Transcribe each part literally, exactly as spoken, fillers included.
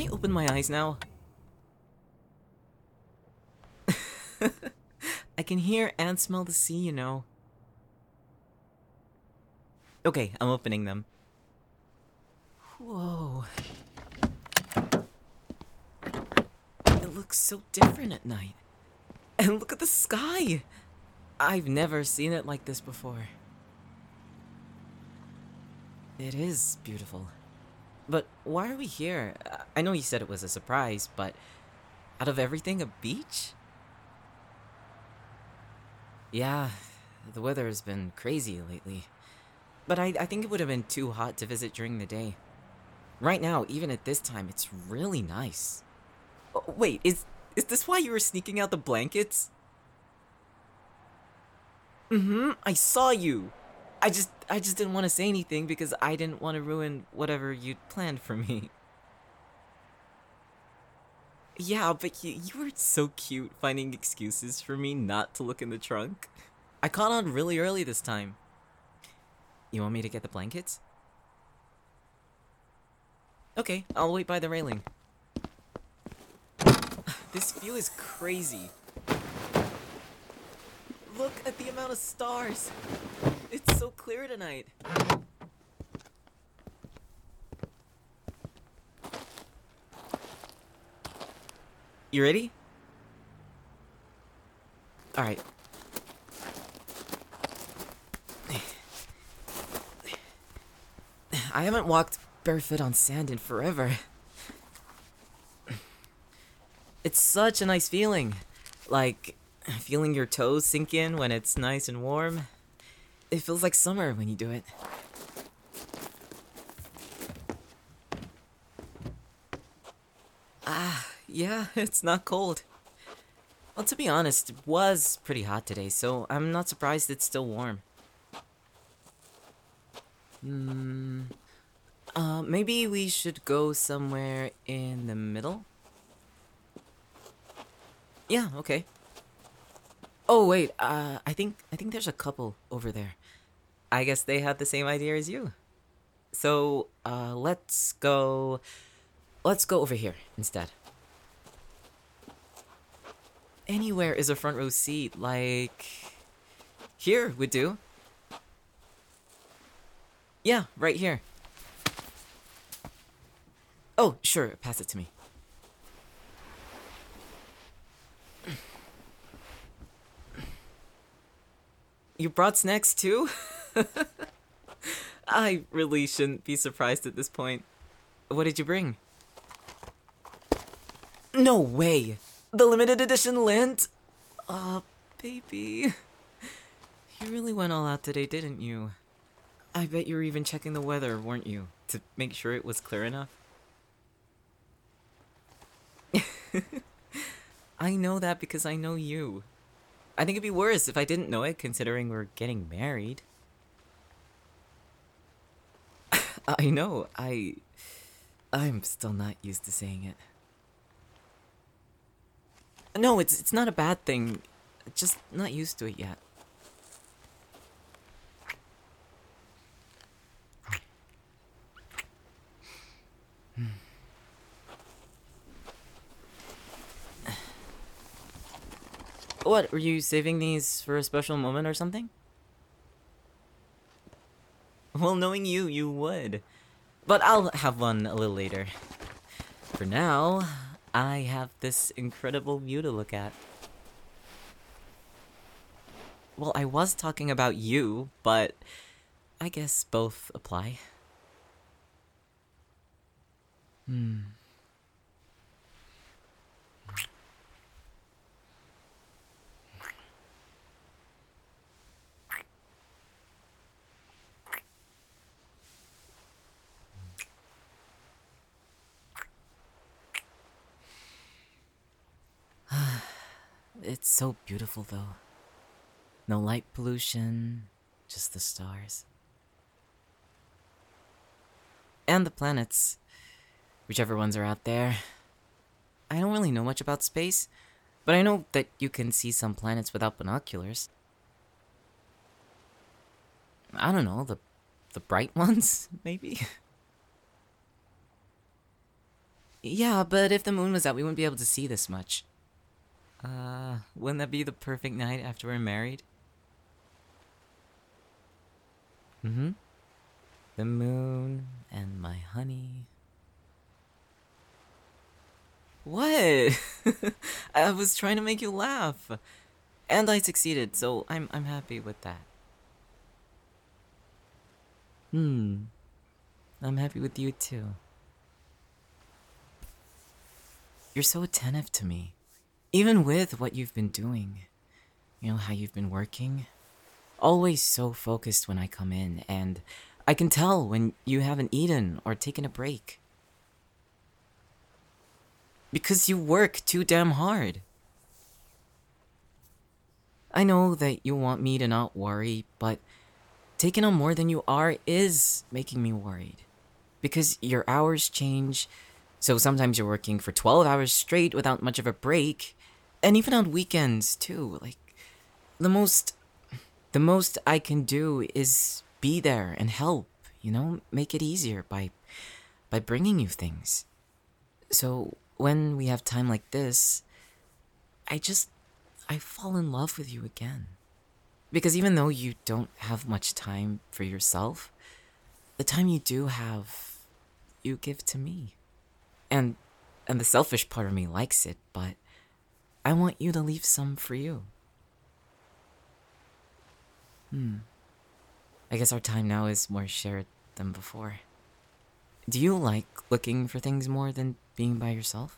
I open my eyes now? I can hear and smell the sea, you know. Okay, I'm opening them. Whoa. It looks so different at night. And look at the sky! I've never seen it like this before. It is beautiful. But why are we here? I know you said it was a surprise, but out of everything, a beach? Yeah, the weather has been crazy lately. But I, I think it would have been too hot to visit during the day. Right now, even at this time, it's really nice. Oh, wait, is is this why you were sneaking out the blankets? Mm-hmm, I saw you. I just I just didn't want to say anything because I didn't want to ruin whatever you'd planned for me. Yeah, but you, you were so cute finding excuses for me not to look in the trunk. I caught on really early this time. You want me to get the blankets? Okay, I'll wait by the railing. This view is crazy. Look at the amount of stars. It's so clear tonight. You ready? Alright. I haven't walked barefoot on sand in forever. It's such a nice feeling. Like, feeling your toes sink in when it's nice and warm. It feels like summer when you do it. Ah, yeah, it's not cold. Well, to be honest, it was pretty hot today, so I'm not surprised it's still warm. Hmm. Uh, maybe we should go somewhere in the middle? Yeah, okay. Oh, wait, uh, I think, I think there's a couple over there. I guess they had the same idea as you. So, uh, let's go... Let's go over here, instead. Anywhere is a front row seat, like... Here would do. Yeah, right here. Oh, sure, pass it to me. You brought snacks too? I really shouldn't be surprised at this point. What did you bring? No way! The limited edition lint? Aw, baby. You really went all out today, didn't you? I bet you were even checking the weather, weren't you? To make sure it was clear enough? I know that because I know you. I think it'd be worse if I didn't know it, considering we're getting married. I know, I... I'm still not used to saying it. No, it's it's not a bad thing. Just not used to it yet. What, were you saving these for a special moment or something? Well, knowing you, you would. But I'll have one a little later. For now, I have this incredible view to look at. Well, I was talking about you, but I guess both apply. Hmm. It's so beautiful, though. No light pollution, just the stars. And the planets. Whichever ones are out there. I don't really know much about space, but I know that you can see some planets without binoculars. I don't know, the the bright ones, maybe? Yeah, but if the moon was out, we wouldn't be able to see this much. Uh, wouldn't that be the perfect night after we're married? Mm-hmm. The moon and my honey. What? I was trying to make you laugh. And I succeeded, so I'm I'm happy with that. Hmm. I'm happy with you too. You're so attentive to me. Even with what you've been doing. You know how you've been working? Always so focused when I come in, and I can tell when you haven't eaten or taken a break. Because you work too damn hard. I know that you want me to not worry, but taking on more than you are is making me worried. Because your hours change, so sometimes you're working for twelve hours straight without much of a break, and even on weekends too. Like, the most the most I can do is be there and help, you know, make it easier by by bringing you things. So, when we have time like this, I just I fall in love with you again. Because even though you don't have much time for yourself, the time you do have, you give to me. And and the selfish part of me likes it, but I want you to leave some for you. Hmm. I guess our time now is more shared than before. Do you like looking for things more than being by yourself?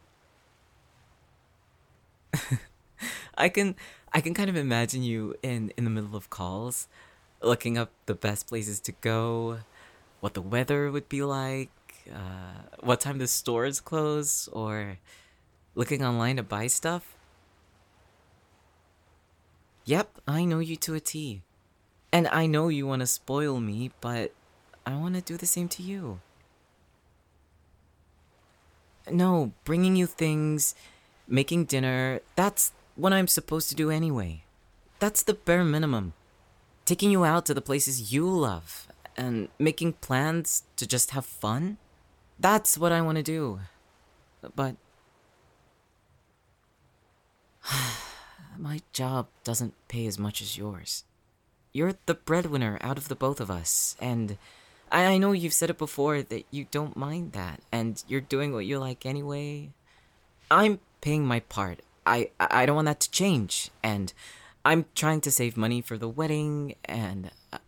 I can I can kind of imagine you in in the middle of calls, looking up the best places to go, what the weather would be like, uh, what time the stores close, or looking online to buy stuff. Yep, I know you to a T. And I know you want to spoil me, but I want to do the same to you. No, bringing you things, making dinner, that's what I'm supposed to do anyway. That's the bare minimum. Taking you out to the places you love and making plans to just have fun, that's what I want to do. But my job doesn't pay as much as yours. You're the breadwinner out of the both of us, and I, I know you've said it before that you don't mind that, and you're doing what you like anyway. I'm paying my part. I, I I don't want that to change, and I'm trying to save money for the wedding, and uh,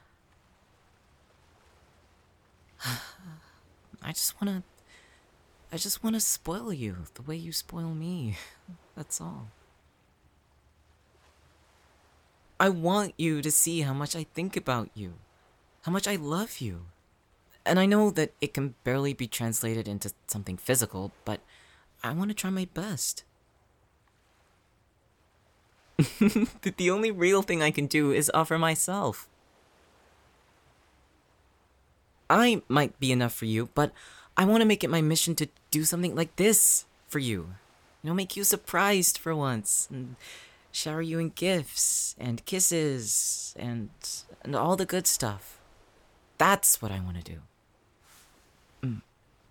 I just wanna, I just wanna spoil you the way you spoil me. That's all. I want you to see how much I think about you, how much I love you. And I know that it can barely be translated into something physical, but I want to try my best. The the only real thing I can do is offer myself. I might be enough for you, but I want to make it my mission to do something like this for you. You know, make you surprised for once, and shower you in gifts and kisses and and all the good stuff. That's what I want to do. Mm.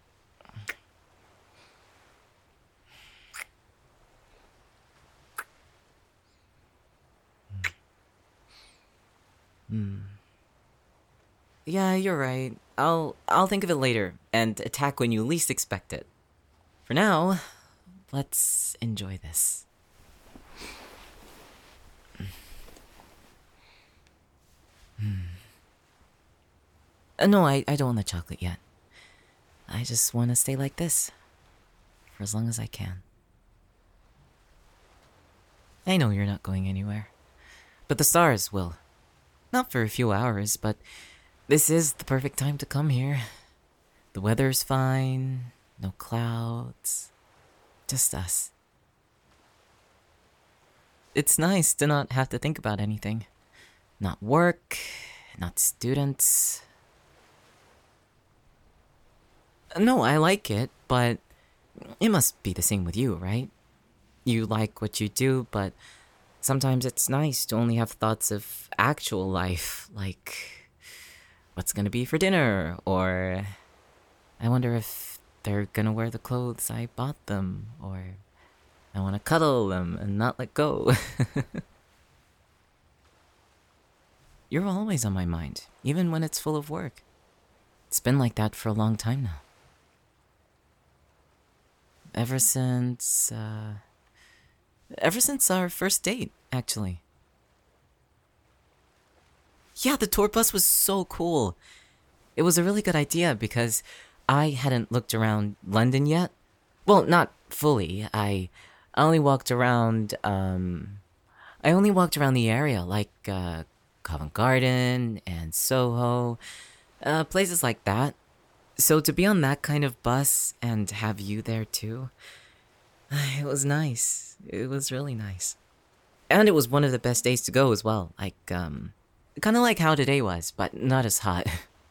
Mm. Yeah, you're right. I'll I'll think of it later and attack when you least expect it. For now, let's enjoy this. Uh, no, I, I don't want the chocolate yet. I just want to stay like this for as long as I can. I know you're not going anywhere, but the stars will. Not for a few hours, but this is the perfect time to come here. The weather's fine, no clouds, just us. It's nice to not have to think about anything. Not work, not students. No, I like it, but it must be the same with you, right? You like what you do, but sometimes it's nice to only have thoughts of actual life, like what's gonna be for dinner, or I wonder if they're gonna wear the clothes I bought them, or I wanna cuddle them and not let go. You're always on my mind, even when it's full of work. It's been like that for a long time now. Ever since, uh... Ever since our first date, actually. Yeah, the tour bus was so cool. It was a really good idea because I hadn't looked around London yet. Well, not fully. I only walked around, um... I only walked around the area, like, uh, Covent Garden and Soho, uh, places like that. So to be on that kind of bus and have you there too, it was nice. It was really nice. And it was one of the best days to go as well. Like, um, kind of like how today was, but not as hot.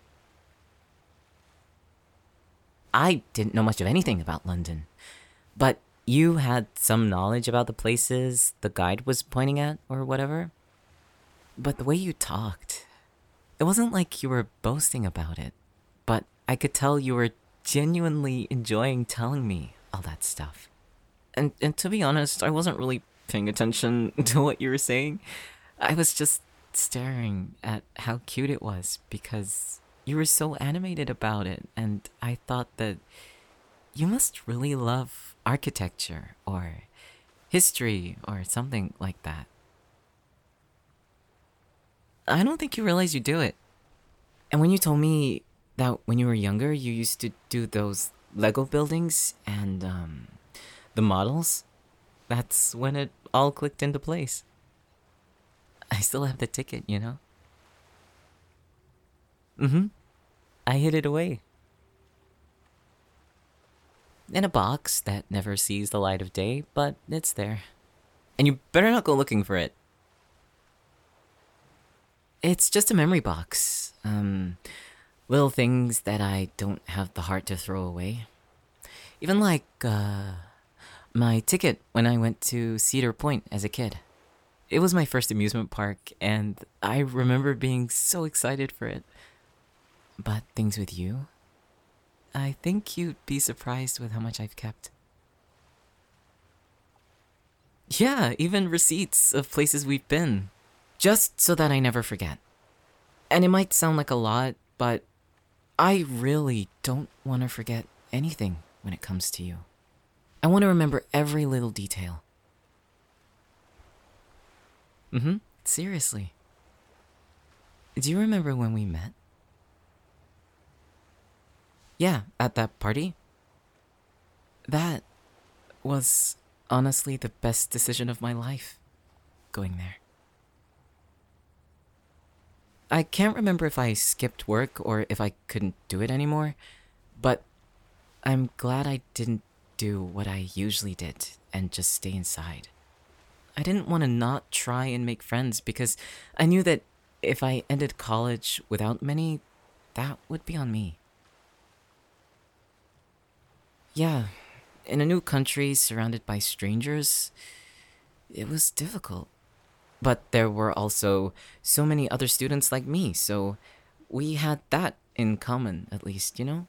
I didn't know much of anything about London, but you had some knowledge about the places the guide was pointing at or whatever. But the way you talked, it wasn't like you were boasting about it, but I could tell you were genuinely enjoying telling me all that stuff. And and to be honest, I wasn't really paying attention to what you were saying. I was just staring at how cute it was because you were so animated about it, and I thought that you must really love architecture or history or something like that. I don't think you realize you do it. And when you told me that when you were younger, you used to do those Lego buildings and um, the models, that's when it all clicked into place. I still have the ticket, you know? Mm-hmm. I hid it away. In a box that never sees the light of day, but it's there. And you better not go looking for it. It's just a memory box. Um, little things that I don't have the heart to throw away. Even like, uh, my ticket when I went to Cedar Point as a kid. It was my first amusement park, and I remember being so excited for it. But things with you, I think you'd be surprised with how much I've kept. Yeah, even receipts of places we've been. Just so that I never forget. And it might sound like a lot, but I really don't want to forget anything when it comes to you. I want to remember every little detail. Mm-hmm, seriously. Do you remember when we met? Yeah, at that party. That was honestly the best decision of my life, going there. I can't remember if I skipped work or if I couldn't do it anymore, but I'm glad I didn't do what I usually did and just stay inside. I didn't want to not try and make friends because I knew that if I ended college without many, that would be on me. Yeah, in a new country surrounded by strangers, it was difficult. But there were also so many other students like me, so we had that in common, at least, you know?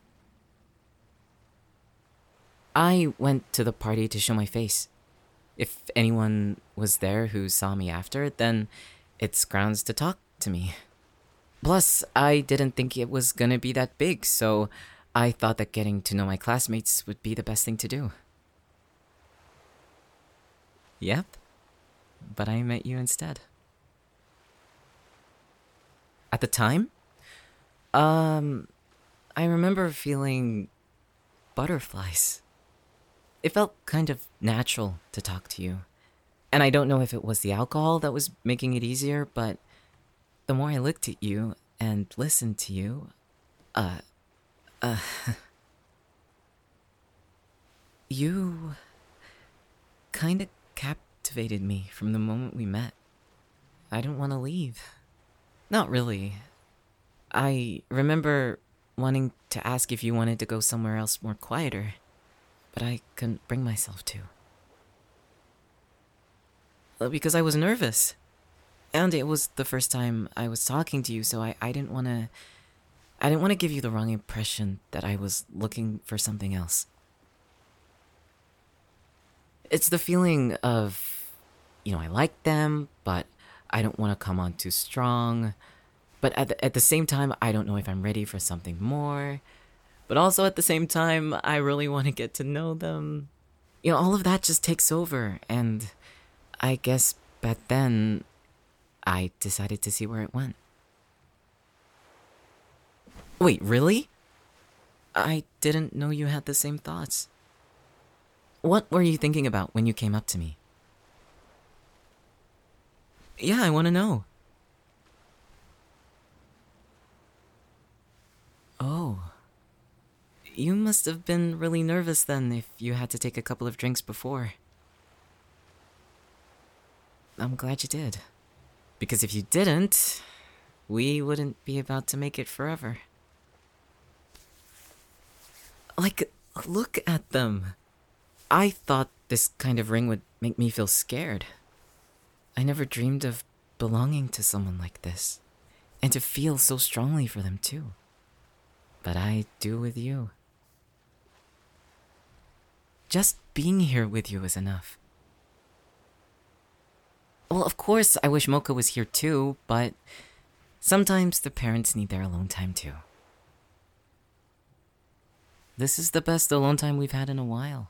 I went to the party to show my face. If anyone was there who saw me after, then it's grounds to talk to me. Plus, I didn't think it was gonna be that big, so I thought that getting to know my classmates would be the best thing to do. Yep. But I met you instead. At the time, um, I remember feeling butterflies. It felt kind of natural to talk to you. And I don't know if it was the alcohol that was making it easier, but the more I looked at you and listened to you, uh, uh, you kind of captivated me from the moment we met. I didn't want to leave. Not really. I remember wanting to ask if you wanted to go somewhere else more quieter, but I couldn't bring myself to. Well, because I was nervous. And it was the first time I was talking to you, so I, I didn't want to... I didn't want to give you the wrong impression that I was looking for something else. It's the feeling of, you know, I like them, but I don't want to come on too strong. But at the, at the same time, I don't know if I'm ready for something more. But also at the same time, I really want to get to know them. You know, all of that just takes over, and I guess back then, I decided to see where it went. Wait, really? I didn't know you had the same thoughts. What were you thinking about when you came up to me? Yeah, I want to know. Oh. You must have been really nervous then if you had to take a couple of drinks before. I'm glad you did. Because if you didn't, we wouldn't be about to make it forever. Like, look at them. I thought this kind of ring would make me feel scared. I never dreamed of belonging to someone like this, and to feel so strongly for them too. But I do with you. Just being here with you is enough. Well, of course, I wish Mocha was here too, but sometimes the parents need their alone time too. This is the best alone time we've had in a while.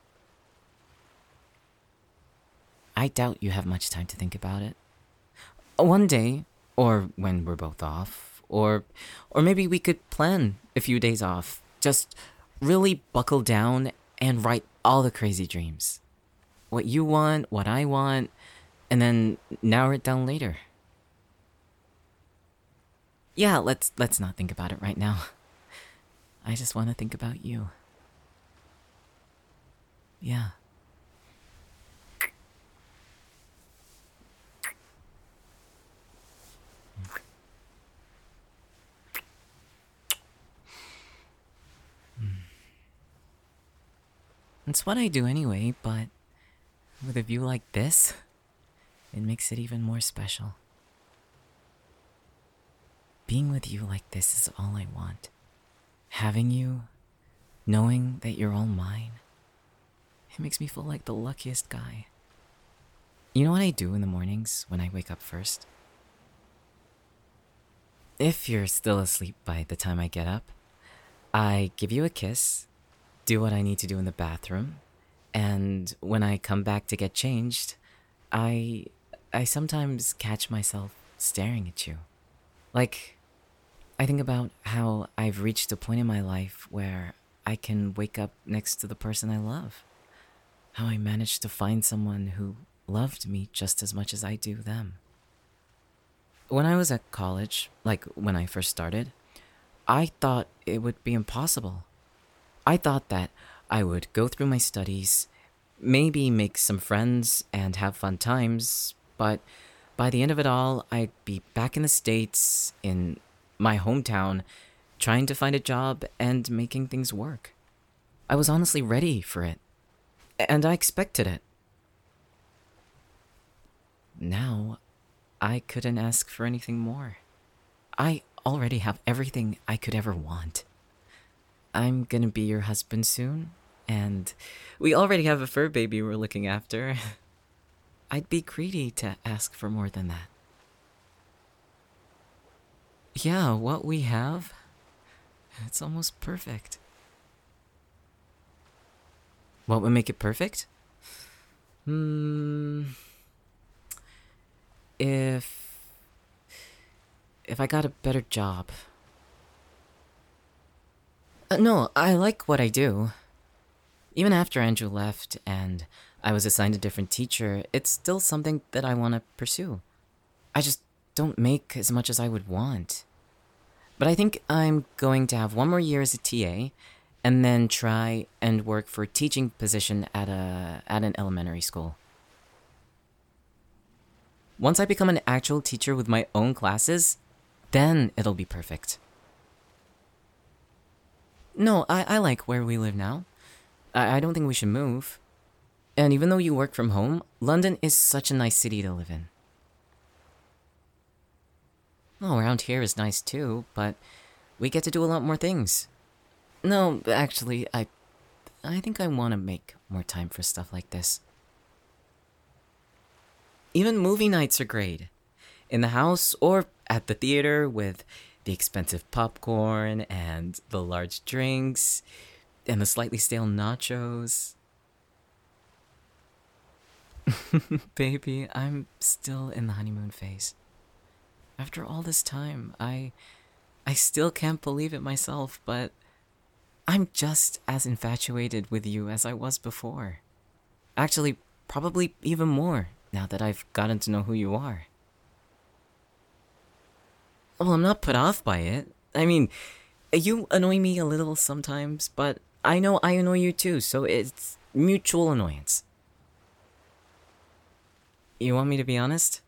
I doubt you have much time to think about it. One day, or when we're both off, or or maybe we could plan a few days off. Just really buckle down and write all the crazy dreams. What you want, what I want, and then narrow it down later. Yeah, let's let's not think about it right now. I just want to think about you. Yeah. It's what I do anyway, but with a view like this, it makes it even more special. Being with you like this is all I want. Having you, knowing that you're all mine, it makes me feel like the luckiest guy. You know what I do in the mornings when I wake up first? If you're still asleep by the time I get up, I give you a kiss, do what I need to do in the bathroom, and when I come back to get changed, I I sometimes catch myself staring at you. Like, I think about how I've reached a point in my life where I can wake up next to the person I love. How I managed to find someone who loved me just as much as I do them. When I was at college, like when I first started, I thought it would be impossible. I thought that I would go through my studies, maybe make some friends and have fun times, but by the end of it all, I'd be back in the States, in my hometown, trying to find a job and making things work. I was honestly ready for it, and I expected it. Now, I couldn't ask for anything more. I already have everything I could ever want. I'm gonna be your husband soon, and we already have a fur baby we're looking after. I'd be greedy to ask for more than that. Yeah, what we have, it's almost perfect. What would make it perfect? Hmm. If. If I got a better job. Uh, no, I like what I do. Even after Andrew left and I was assigned a different teacher, it's still something that I want to pursue. I just don't make as much as I would want. But I think I'm going to have one more year as a T A, and then try and work for a teaching position at a at an elementary school. Once I become an actual teacher with my own classes, then it'll be perfect. No, I, I like where we live now. I, I don't think we should move. And even though you work from home, London is such a nice city to live in. Oh, around here is nice too, but we get to do a lot more things. No, actually, I I think I want to make more time for stuff like this. Even movie nights are great. In the house or at the theater with the expensive popcorn and the large drinks and the slightly stale nachos. Baby, I'm still in the honeymoon phase. After all this time, I I still can't believe it myself, but I'm just as infatuated with you as I was before. Actually, probably even more now that I've gotten to know who you are. Well, I'm not put off by it. I mean, you annoy me a little sometimes, but I know I annoy you too, so it's mutual annoyance. You want me to be honest?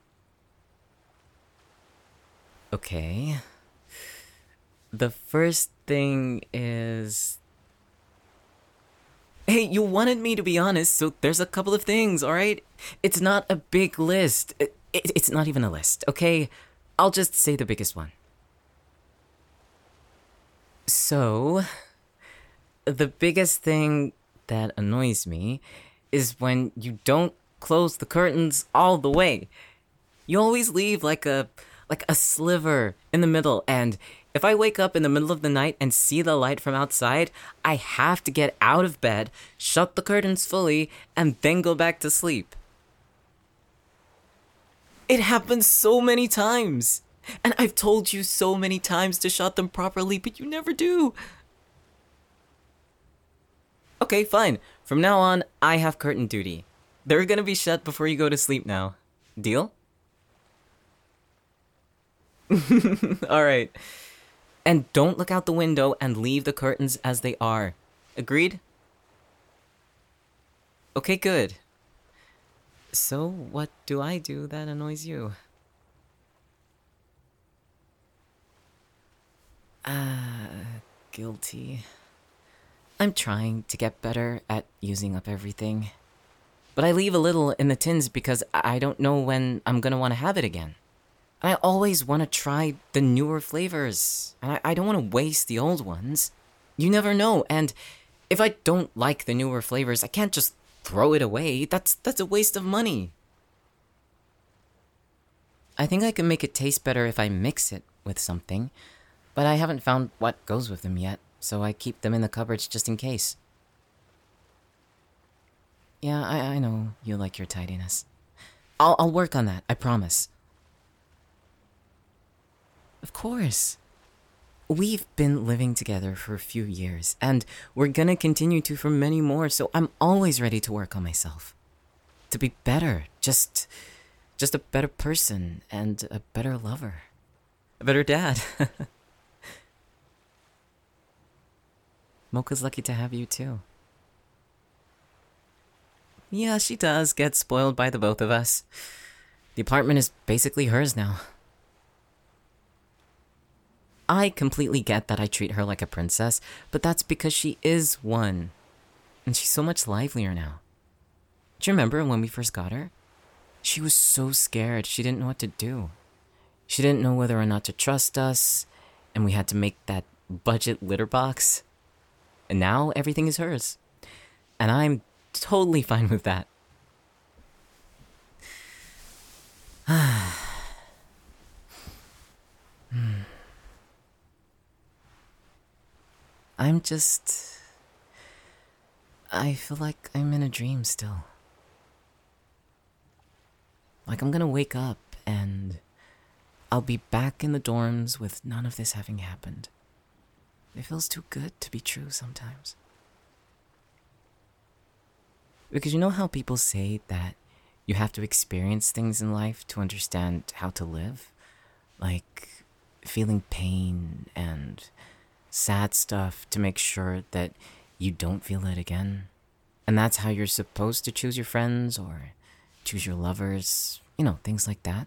Okay. The first thing is... Hey, you wanted me to be honest, so there's a couple of things, alright? It's not a big list. It, it, it's not even a list, okay? I'll just say the biggest one. So, the biggest thing that annoys me is when you don't close the curtains all the way. You always leave like a like a sliver in the middle, and if I wake up in the middle of the night and see the light from outside, I have to get out of bed, shut the curtains fully, and then go back to sleep. It happens so many times. And I've told you so many times to shut them properly, but you never do. Okay, fine. From now on, I have curtain duty. They're gonna be shut before you go to sleep now. Deal? Alright. And don't look out the window and leave the curtains as they are. Agreed? Okay, good. So, what do I do that annoys you? Ah, uh, guilty. I'm trying to get better at using up everything. But I leave a little in the tins because I don't know when I'm gonna want to have it again. And I always want to try the newer flavors. And I, I don't want to waste the old ones. You never know, and if I don't like the newer flavors, I can't just throw it away. That's that's a waste of money. I think I can make it taste better if I mix it with something, but I haven't found what goes with them yet, so I keep them in the cupboards just in case. Yeah, I, I know you like your tidiness. I'll, I'll work on that, I promise. Of course. We've been living together for a few years, and we're gonna continue to for many more, so I'm always ready to work on myself. To be better, just... just a better person, and a better lover. A better dad. Mocha's lucky to have you too. Yeah, she does get spoiled by the both of us. The apartment is basically hers now. I completely get that I treat her like a princess, but that's because she is one. And she's so much livelier now. Do you remember when we first got her? She was so scared, she didn't know what to do. She didn't know whether or not to trust us, and we had to make that budget litter box. And now everything is hers. And I'm totally fine with that. I'm just... I feel like I'm in a dream still. Like I'm gonna wake up and I'll be back in the dorms with none of this having happened. It feels too good to be true sometimes. Because you know how people say that you have to experience things in life to understand how to live? Like feeling pain and sad stuff to make sure that you don't feel it again. And that's how you're supposed to choose your friends or choose your lovers, you know, things like that.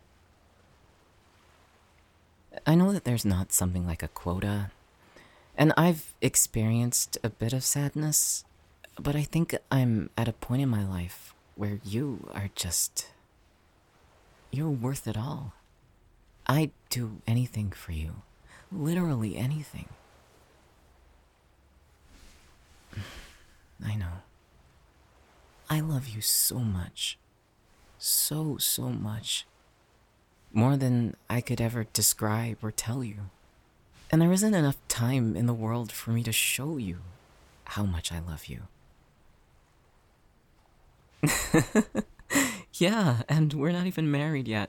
I know that there's not something like a quota, and I've experienced a bit of sadness, but I think I'm at a point in my life where you are just... you're worth it all. I'd do anything for you. Literally anything. I know. I love you so much. So, so much. More than I could ever describe or tell you. And there isn't enough time in the world for me to show you how much I love you. Yeah, and we're not even married yet.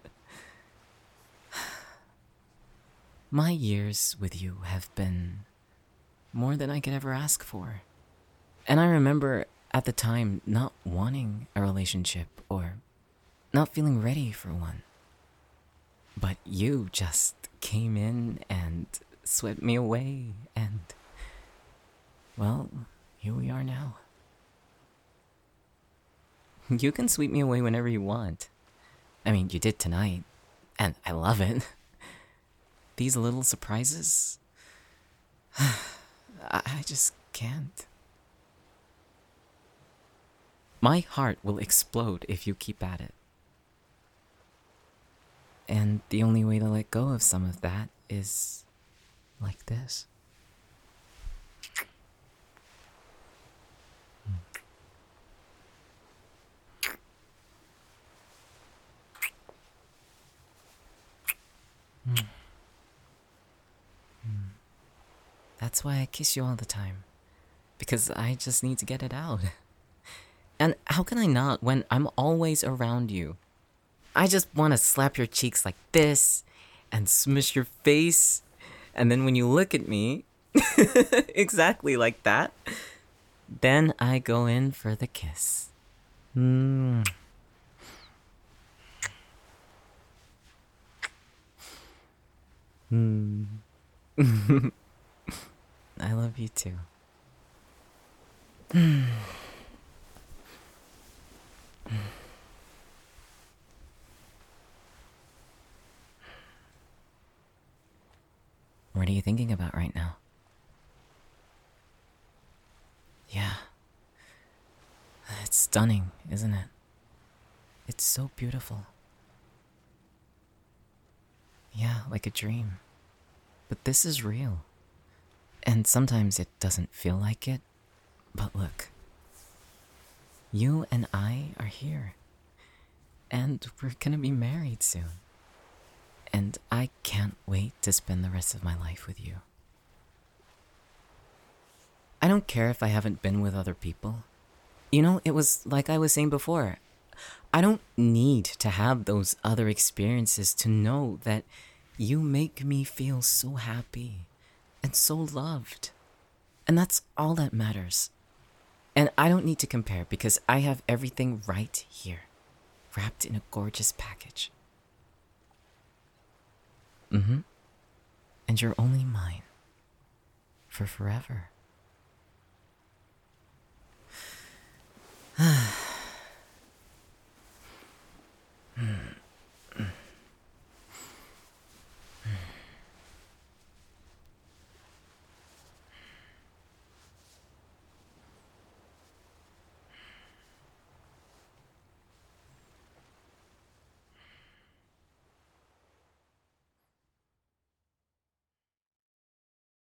My years with you have been more than I could ever ask for. And I remember at the time not wanting a relationship or not feeling ready for one. But you just came in and swept me away, and, well, here we are now. You can sweep me away whenever you want. I mean, you did tonight, and I love it. These little surprises, I just can't. My heart will explode if you keep at it. And the only way to let go of some of that is like this. Mm. Mm. That's why I kiss you all the time. Because I just need to get it out. And how can I not when I'm always around you? I just want to slap your cheeks like this and smush your face. And then when you look at me, exactly like that, then I go in for the kiss. Mm. Mm. I love you too. What are you thinking about right now? Yeah. It's stunning, isn't it? It's so beautiful. Yeah, like a dream. But this is real. And sometimes it doesn't feel like it. But look. You and I are here. And we're gonna be married soon. And I can't wait to spend the rest of my life with you. I don't care if I haven't been with other people. You know, it was like I was saying before. I don't need to have those other experiences to know that you make me feel so happy and so loved. And that's all that matters. And I don't need to compare because I have everything right here, wrapped in a gorgeous package. Mm-hmm. And you're only mine. For forever.